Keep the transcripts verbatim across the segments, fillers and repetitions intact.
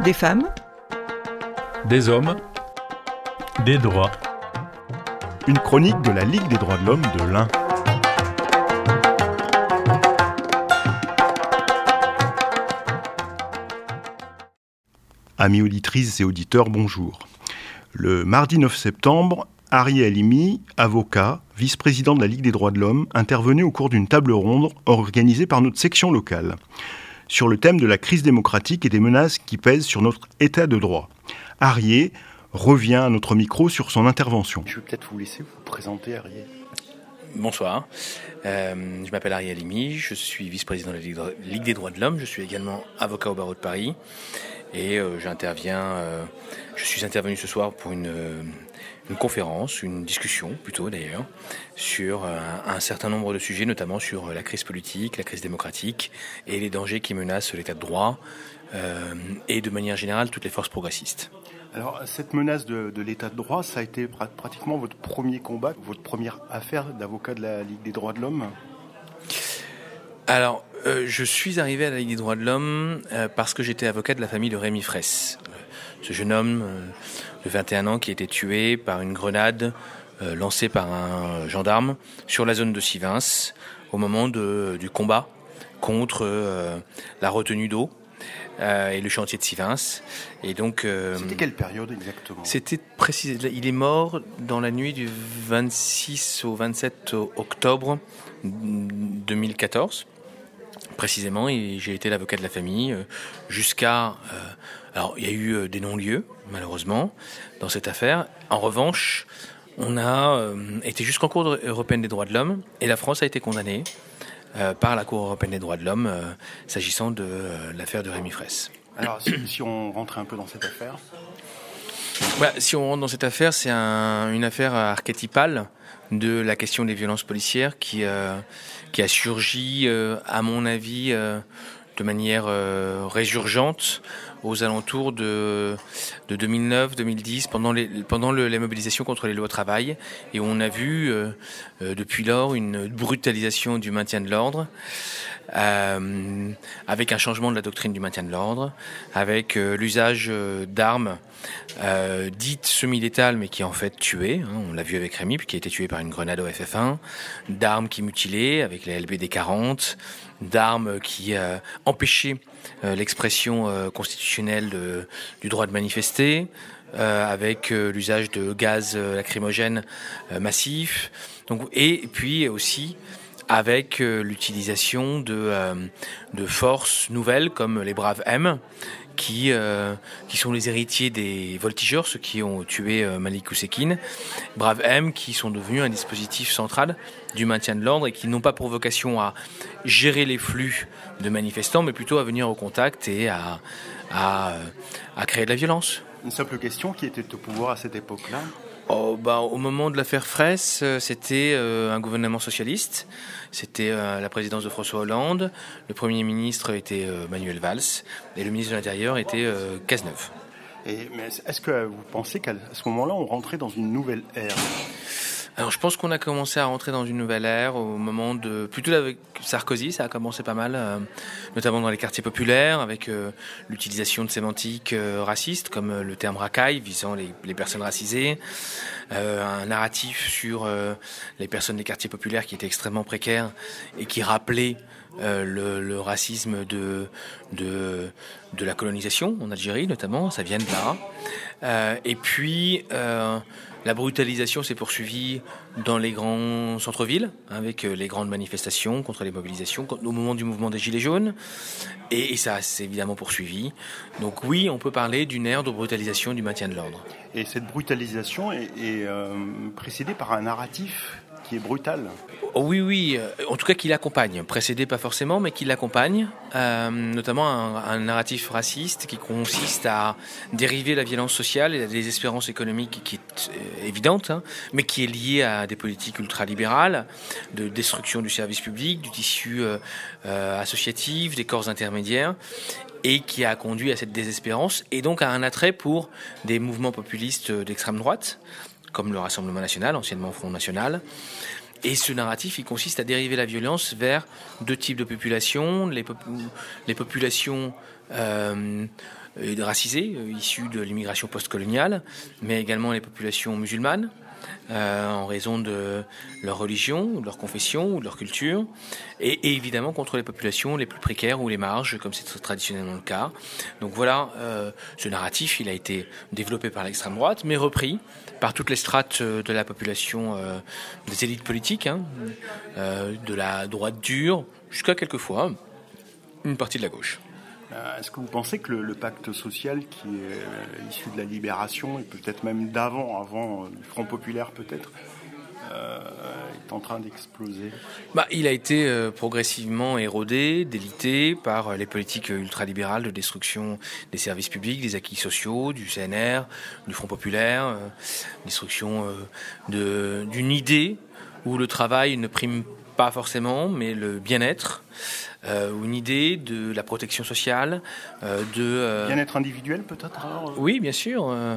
Des femmes, des hommes, des droits. Une chronique de la Ligue des droits de l'homme de l'Ain. Amis auditrices et auditeurs, bonjour. Le mardi neuf septembre, Harry Halimi, avocat, vice-président de la Ligue des droits de l'homme, intervenait au cours d'une table ronde organisée par notre section locale sur le thème de la crise démocratique et des menaces qui pèsent sur notre état de droit. Harry revient à notre micro sur son intervention. Je vais peut-être vous laisser vous présenter, Harry. Bonsoir, euh, je m'appelle Harry Halimi, je suis vice-président de la Ligue des droits de l'homme, je suis également avocat au barreau de Paris et euh, j'interviens, euh, je suis intervenu ce soir pour une, euh, une conférence, une discussion plutôt d'ailleurs, sur euh, un certain nombre de sujets, notamment sur la crise politique, la crise démocratique et les dangers qui menacent l'état de droit euh, et de manière générale toutes les forces progressistes. Alors, cette menace de, de l'état de droit, ça a été pr- pratiquement votre premier combat, votre première affaire d'avocat de la Ligue des droits de l'homme ? Alors, euh, je suis arrivé à la Ligue des droits de l'homme euh, parce que j'étais avocat de la famille de Rémi Fraisse. Euh, ce jeune homme euh, de vingt et un ans qui a été tué par une grenade euh, lancée par un gendarme sur la zone de Sivens au moment de, du combat contre euh, la retenue d'eau. Euh, et le chantier de Sivens. Et donc, euh, c'était quelle période exactement ? C'était précis. Il est mort dans la nuit du vingt-six au vingt-sept octobre deux mille quatorze. Précisément, et j'ai été l'avocat de la famille euh, jusqu'à... Euh, alors, il y a eu euh, des non-lieux, malheureusement, dans cette affaire. En revanche, on a euh, été jusqu'en Cour européenne des droits de l'homme, et la France a été condamnée Euh, par la Cour européenne des droits de l'homme, euh, s'agissant de euh, l'affaire de Rémi Fraisse. Alors, si, si on rentrait un peu dans cette affaire bah, Si on rentre dans cette affaire, c'est un, une affaire archétypale de la question des violences policières qui, euh, qui a surgi, euh, à mon avis, euh, de manière euh, résurgente aux alentours de, de deux mille neuf deux mille dix, pendant, les, pendant le, les mobilisations contre les lois travail. Et on a vu euh, euh, depuis lors une brutalisation du maintien de l'ordre, euh, avec un changement de la doctrine du maintien de l'ordre, avec euh, l'usage euh, d'armes euh, dites semi-létales, mais qui en fait tuaient. Hein, on l'a vu avec Rémi, qui a été tué par une grenade au F F un, d'armes qui mutilaient, avec les L B D quarante, d'armes qui euh, empêchaient euh, l'expression euh, constitutionnelle de, du droit de manifester, euh, avec euh, l'usage de gaz euh, lacrymogènes euh, massifs, donc, et puis aussi avec euh, l'utilisation de, euh, de forces nouvelles comme les Braves M, qui, euh, qui sont les héritiers des voltigeurs, ceux qui ont tué euh, Malik Oussekine. Braves M qui sont devenus un dispositif central du maintien de l'ordre et qui n'ont pas pour vocation à gérer les flux de manifestants, mais plutôt à venir au contact et à, à, à créer de la violence. Une simple question, qui était au pouvoir à cette époque-là ? Oh, bah, au moment de l'affaire Fraisse, c'était euh, un gouvernement socialiste. C'était euh, la présidence de François Hollande. Le Premier ministre était euh, Manuel Valls. Et le ministre de l'Intérieur était euh, Cazeneuve. Et, mais est-ce que vous pensez qu'à ce moment-là, on rentrait dans une nouvelle ère ? Alors je pense qu'on a commencé à rentrer dans une nouvelle ère au moment de... Plutôt avec Sarkozy, ça a commencé pas mal, euh, notamment dans les quartiers populaires, avec euh, l'utilisation de sémantiques euh, racistes, comme euh, le terme racaille, visant les, les personnes racisées, euh, un narratif sur euh, les personnes des quartiers populaires qui étaient extrêmement précaires et qui rappelaient euh, le, le racisme de, de, de la colonisation en Algérie, notamment, ça vient de là. Euh, et puis... Euh, La brutalisation s'est poursuivie dans les grands centres-villes, avec les grandes manifestations contre les mobilisations, au moment du mouvement des Gilets jaunes, et, et ça s'est évidemment poursuivi. Donc oui, on peut parler d'une ère de brutalisation du maintien de l'ordre. Et cette brutalisation est, est euh, précédée par un narratif qui est brutal. Oh oui, oui, en tout cas qui l'accompagne, précédé pas forcément, mais qui l'accompagne, euh, notamment un, un narratif raciste qui consiste à dériver la violence sociale et la désespérance économique qui est euh, évidente, hein, mais qui est liée à des politiques ultralibérales, de destruction du service public, du tissu euh, euh, associatif, des corps intermédiaires, et qui a conduit à cette désespérance, et donc à un attrait pour des mouvements populistes d'extrême droite, comme le Rassemblement national, anciennement Front national, Et ce narratif, il consiste à dériver la violence vers deux types de populations, les, pop- les populations euh, racisées, euh, issues de l'immigration postcoloniale, mais également les populations musulmanes, euh, en raison de leur religion, de leur confession ou de leur culture, et, et évidemment contre les populations les plus précaires ou les marges, comme c'est traditionnellement le cas. Donc voilà, euh, ce narratif, il a été développé par l'extrême droite, mais repris par toutes les strates de la population, euh, des élites politiques, hein, euh, de la droite dure, jusqu'à quelquefois une partie de la gauche. Est-ce que vous pensez que le, le pacte social qui est euh, issu de la libération, et peut-être même d'avant, avant euh, du Front populaire peut-être, euh, est en train d'exploser ? Bah, il a été euh, progressivement érodé, délité par euh, les politiques ultralibérales de destruction des services publics, des acquis sociaux, du C N R, du Front populaire, euh, destruction euh, de, d'une idée où le travail ne prime pas forcément, mais le bien-être. Euh, une idée de la protection sociale, euh, de... Euh... Bien-être individuel peut-être alors ? Oui, bien sûr. Euh,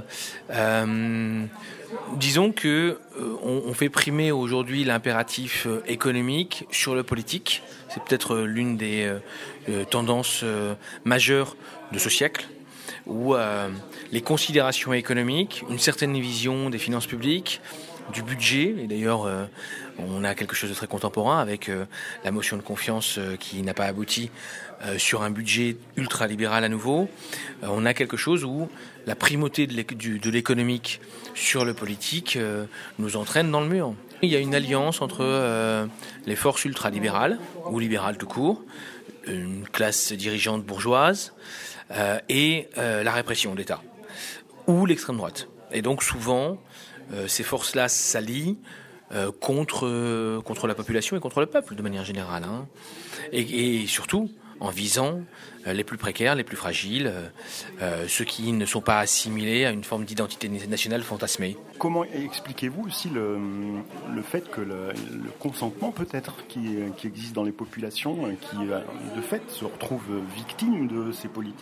euh, disons que euh, on, on fait primer aujourd'hui l'impératif euh, économique sur le politique. C'est peut-être euh, l'une des euh, euh, tendances euh, majeures de ce siècle, où euh, les considérations économiques, une certaine vision des finances publiques, du budget, et d'ailleurs euh, on a quelque chose de très contemporain avec euh, la motion de confiance euh, qui n'a pas abouti euh, sur un budget ultra-libéral à nouveau. Euh, on a quelque chose où la primauté de, l'éc- du, de l'économique sur le politique euh, nous entraîne dans le mur. Il y a une alliance entre euh, les forces ultra-libérales, ou libérales tout court, une classe dirigeante bourgeoise, euh, et euh, la répression d'État, ou l'extrême droite. Et donc souvent, Euh, ces forces-là s'allient euh, contre, euh, contre la population et contre le peuple de manière générale. Hein. Et, et surtout en visant euh, les plus précaires, les plus fragiles, euh, euh, ceux qui ne sont pas assimilés à une forme d'identité nationale fantasmée. Comment expliquez-vous aussi le, le fait que le, le consentement peut-être qui, qui existe dans les populations, qui de fait se retrouvent victimes de ces politiques ?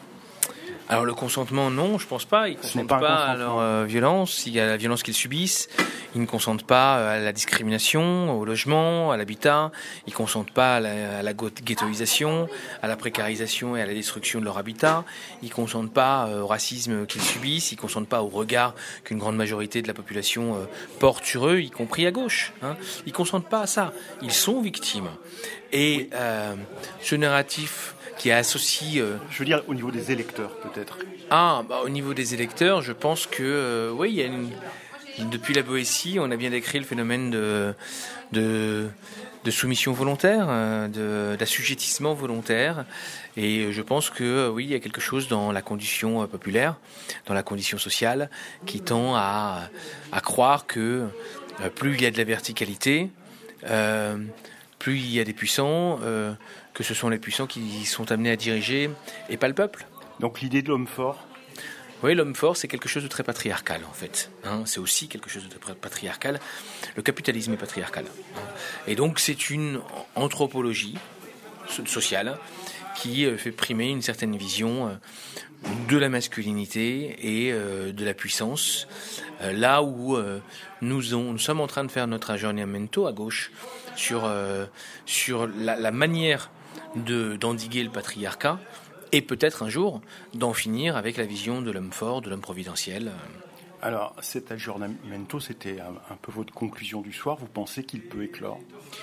Alors le consentement, non, je pense pas. Ils ne consentent pas, pas à leur euh, violence. Il y a la violence qu'ils subissent. Ils ne consentent pas à la discrimination, au logement, à l'habitat. Ils ne consentent pas à la, à la ghettoisation, à la précarisation et à la destruction de leur habitat. Ils ne consentent pas euh, au racisme qu'ils subissent. Ils ne consentent pas au regard qu'une grande majorité de la population euh, porte sur eux, y compris à gauche. Hein. Ils ne consentent pas à ça. Ils sont victimes. Et euh, ce narratif qui associe... Euh... Je veux dire au niveau des électeurs, peut-être. Ah, bah, au niveau des électeurs, je pense que, euh, oui, il y a une... Depuis la Boétie, on a bien décrit le phénomène de, de, de soumission volontaire, de, d'assujettissement volontaire. Et je pense que, oui, il y a quelque chose dans la condition populaire, dans la condition sociale, qui tend à, à croire que plus il y a de la verticalité, euh, plus il y a des puissants, euh, que ce sont les puissants qui sont amenés à diriger et pas le peuple. Donc l'idée de l'homme fort ? Oui, l'homme fort, c'est quelque chose de très patriarcal, en fait. Hein, c'est aussi quelque chose de très patriarcal. Le capitalisme est patriarcal. Hein. Et donc, c'est une anthropologie sociale qui fait primer une certaine vision de la masculinité et de la puissance. Là où nous, on, nous sommes en train de faire notre aggiornamento à gauche sur, euh, sur la, la manière de, d'endiguer le patriarcat et peut-être un jour d'en finir avec la vision de l'homme fort, de l'homme providentiel. Alors, cet aggiornamento, c'était un, un peu votre conclusion du soir. Vous pensez qu'il peut éclore ?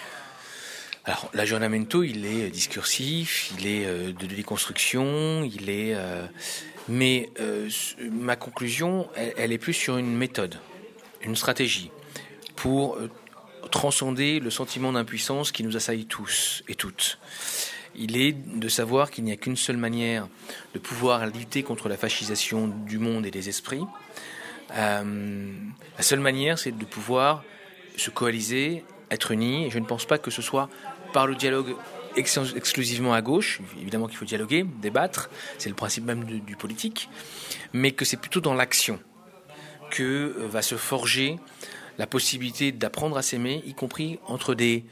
Alors, l'aggiornamento, il est discursif, il est euh, de déconstruction, il est... Euh, mais euh, ma conclusion, elle, elle est plus sur une méthode, une stratégie pour euh, transcender le sentiment d'impuissance qui nous assaille tous et toutes. Il est de savoir qu'il n'y a qu'une seule manière de pouvoir lutter contre la fascisation du monde et des esprits. Euh, la seule manière, c'est de pouvoir se coaliser, être unis. Et je ne pense pas que ce soit par le dialogue ex- exclusivement à gauche. Évidemment qu'il faut dialoguer, débattre, c'est le principe même de, du politique. Mais que c'est plutôt dans l'action que euh, va se forger la possibilité d'apprendre à s'aimer, y compris entre des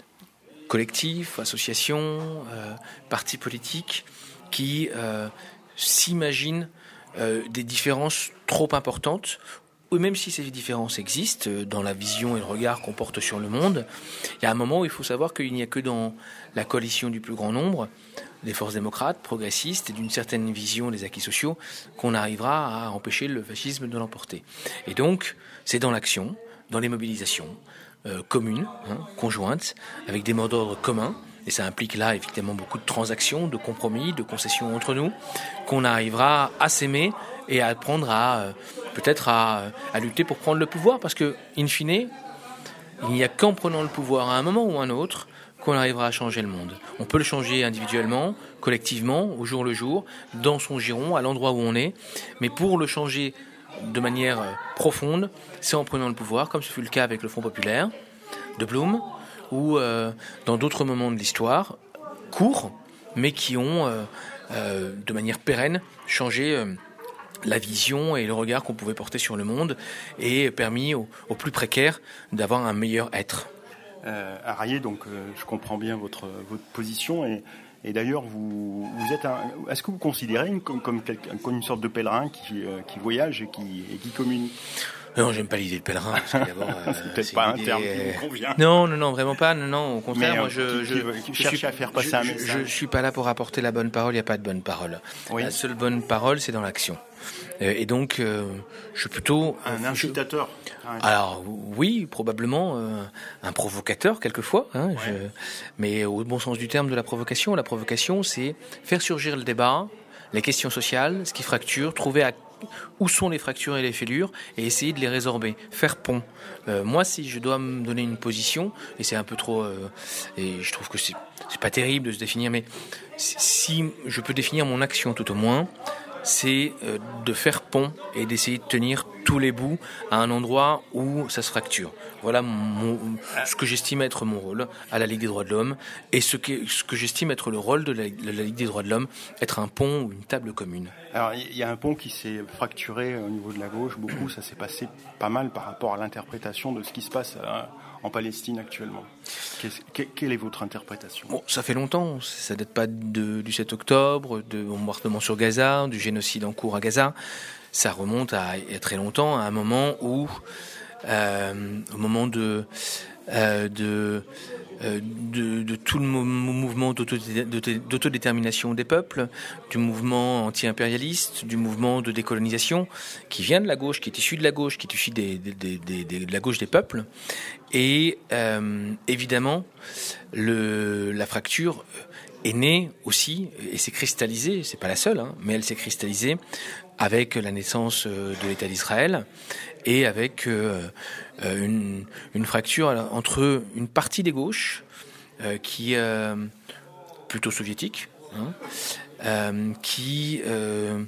collectifs, associations, euh, partis politiques qui euh, s'imaginent euh, des différences trop importantes même si ces différences existent dans la vision et le regard qu'on porte sur le monde, il y a un moment où il faut savoir qu'il n'y a que dans la coalition du plus grand nombre, des forces démocrates, progressistes et d'une certaine vision des acquis sociaux, qu'on arrivera à empêcher le fascisme de l'emporter. Et donc, c'est dans l'action, dans les mobilisations euh, communes, hein, conjointes, avec des mots d'ordre communs, et ça implique là évidemment beaucoup de transactions, de compromis, de concessions entre nous, qu'on arrivera à s'aimer et à apprendre à euh, peut-être à, à lutter pour prendre le pouvoir, parce que, in fine, il n'y a qu'en prenant le pouvoir à un moment ou à un autre qu'on arrivera à changer le monde. On peut le changer individuellement, collectivement, au jour le jour, dans son giron, à l'endroit où on est, mais pour le changer de manière profonde, c'est en prenant le pouvoir, comme ce fut le cas avec le Front populaire de Blum, ou euh, dans d'autres moments de l'histoire, courts, mais qui ont, euh, euh, de manière pérenne, changé euh, la vision et le regard qu'on pouvait porter sur le monde, et permis aux, aux plus précaires d'avoir un meilleur être. Euh, Arié, donc euh, je comprends bien votre votre position et, et d'ailleurs vous vous êtes un, est-ce que vous considérez une, comme comme, comme une sorte de pèlerin qui euh, qui voyage et qui et qui communique? Non, j'aime pas l'idée de pèlerin. Parce que d'abord, euh, c'est peut-être c'est pas un idée, terme qui vous convient. Non, non, non, vraiment pas. Non, non, au contraire, mais, moi, je, qui, je, qui, veut, qui je cherche suis, à faire passer je, un je, message. Je, je suis pas là pour apporter la bonne parole. Il y a pas de bonne parole. Oui. La seule bonne parole, c'est dans l'action. Et donc, euh, je suis plutôt un incitateur. Je... Alors oui, probablement euh, un provocateur quelquefois. Hein, ouais. je... Mais au bon sens du terme de la provocation, la provocation, c'est faire surgir le débat, les questions sociales, ce qui fracture, trouver à où sont les fractures et les fêlures et essayer de les résorber, faire pont. Euh, moi, si je dois me donner une position, et c'est un peu trop, euh, et je trouve que c'est, c'est pas terrible de se définir, mais si je peux définir mon action tout au moins, c'est euh, de faire pont et d'essayer de tenir tous les bouts à un endroit où ça se fracture. Voilà mon, ce que j'estime être mon rôle à la Ligue des droits de l'homme et ce que, ce que j'estime être le rôle de la, de la Ligue des droits de l'homme, être un pont ou une table commune. Alors il y a un pont qui s'est fracturé au niveau de la gauche, beaucoup, ça s'est passé pas mal par rapport à l'interprétation de ce qui se passe à, en Palestine actuellement. Qu'est, quelle est votre interprétation? Bon, ça fait longtemps, ça date pas de, du sept octobre, de bombardement sur Gaza, du génocide en cours à Gaza. Ça remonte à, à très longtemps, à un moment où, euh, au moment de, euh, de, euh, de, de tout le mouvement d'autodétermination des peuples, du mouvement anti-impérialiste, du mouvement de décolonisation, qui vient de la gauche, qui est issu de la gauche, qui est issu des, des, des, des, de la gauche des peuples. Et euh, évidemment, le, la fracture est née aussi, et s'est cristallisée, c'est pas la seule, hein, mais elle s'est cristallisée avec la naissance de l'État d'Israël et avec euh, une, une fracture entre une partie des gauches euh, qui euh, plutôt soviétique, hein, euh, qui euh,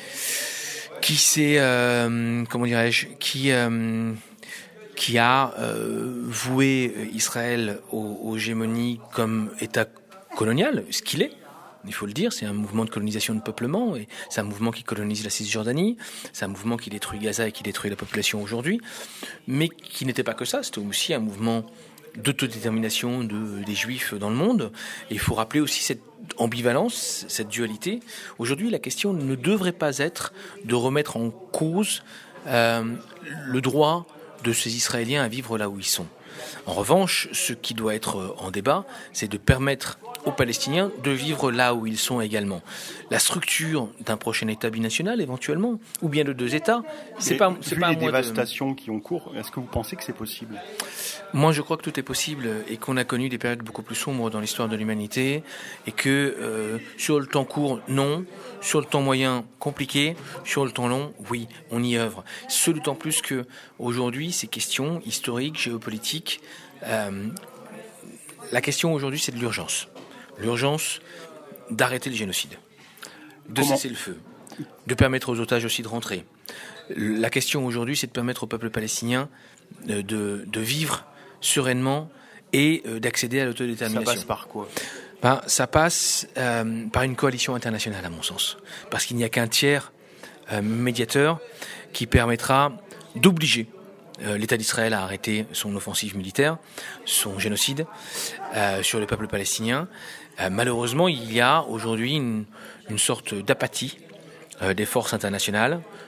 qui s'est euh, comment dirais-je, qui euh, qui a euh, voué Israël aux, aux gémonies comme État colonial, ce qu'il est. Il faut le dire, c'est un mouvement de colonisation de peuplement, et c'est un mouvement qui colonise la Cisjordanie, c'est un mouvement qui détruit Gaza et qui détruit la population aujourd'hui, mais qui n'était pas que ça, c'était aussi un mouvement d'autodétermination de, des Juifs dans le monde, et il faut rappeler aussi cette ambivalence, cette dualité. Aujourd'hui, la question ne devrait pas être de remettre en cause euh, le droit de ces Israéliens à vivre là où ils sont. En revanche, ce qui doit être en débat, c'est de permettre aux Palestiniens de vivre là où ils sont également. La structure d'un prochain État binational, éventuellement, ou bien de deux États, c'est Mais pas, c'est vu pas les à moi dévastations de... qui ont cours, est-ce que vous pensez que c'est possible? Moi, je crois que tout est possible et qu'on a connu des périodes beaucoup plus sombres dans l'histoire de l'humanité et que euh, sur le temps court, non. Sur le temps moyen, compliqué. Sur le temps long, oui, on y œuvre. Ce d'autant plus que aujourd'hui, ces questions historiques, géopolitiques, euh, la question aujourd'hui, c'est de l'urgence. L'urgence d'arrêter le génocide, de Comment cesser le feu, de permettre aux otages aussi de rentrer. La question aujourd'hui, c'est de permettre au peuple palestinien de, de, de vivre sereinement et d'accéder à l'autodétermination. Ça passe par quoi? Ben, ça passe euh, par une coalition internationale, à mon sens. Parce qu'il n'y a qu'un tiers euh, médiateur qui permettra d'obliger euh, l'État d'Israël à arrêter son offensive militaire, son génocide euh, sur le peuple palestinien. Euh, malheureusement, il y a aujourd'hui une, une sorte d'apathie euh, des forces internationales,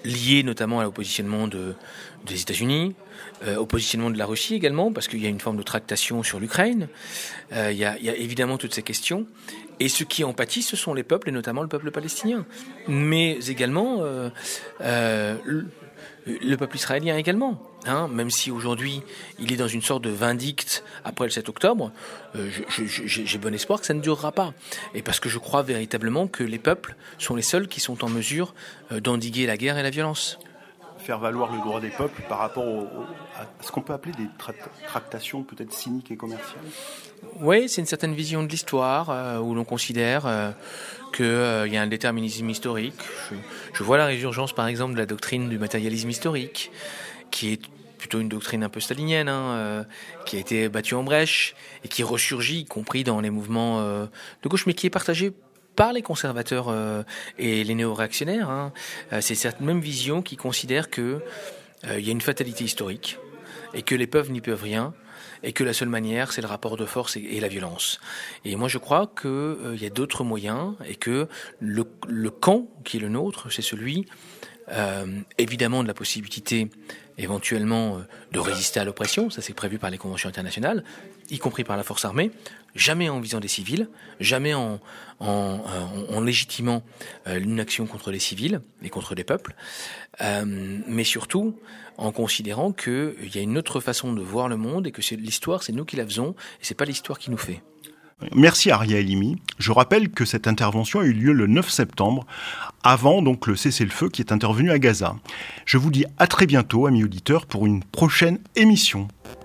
lié notamment au positionnement de, des États-Unis, euh, au positionnement de la Russie également, parce qu'il y a une forme de tractation sur l'Ukraine. Euh, il y a, il y a évidemment toutes ces questions. Et ceux qui en pâtissent, ce sont les peuples, et notamment le peuple palestinien. Mais également euh, euh, le, le peuple israélien également. Hein, même si aujourd'hui il est dans une sorte de vindicte après le sept octobre, euh, je, je, je, j'ai bon espoir que ça ne durera pas. Et parce que je crois véritablement que les peuples sont les seuls qui sont en mesure euh, d'endiguer la guerre et la violence. Faire valoir le droit des peuples par rapport au, au, à ce qu'on peut appeler des tra- tractations peut-être cyniques et commerciales. Oui, c'est une certaine vision de l'histoire euh, où l'on considère euh, qu'il euh, y a un déterminisme historique. Je, je vois la résurgence par exemple de la doctrine du matérialisme historique, qui est plutôt une doctrine un peu stalinienne, hein, euh, qui a été battue en brèche et qui ressurgit, y compris dans les mouvements euh, de gauche, mais qui est partagée par les conservateurs euh, et les néo-réactionnaires. Hein. Euh, c'est cette même vision qui considère que euh, il y a une fatalité historique et que les peuples n'y peuvent rien et que la seule manière, c'est le rapport de force et, et la violence. Et moi, je crois qu'il euh, y a d'autres moyens et que le, le camp qui est le nôtre, c'est celui euh, évidemment de la possibilité éventuellement de résister à l'oppression, ça c'est prévu par les conventions internationales, y compris par la force armée, jamais en visant des civils, jamais en, en, en, en légitimant une action contre les civils et contre les peuples, euh, mais surtout en considérant qu'il y a une autre façon de voir le monde et que c'est, l'histoire, c'est nous qui la faisons et c'est pas l'histoire qui nous fait. Merci Arya Halimi. Je rappelle que cette intervention a eu lieu le neuf septembre, avant donc le cessez-le-feu qui est intervenu à Gaza. Je vous dis à très bientôt, amis auditeurs, pour une prochaine émission.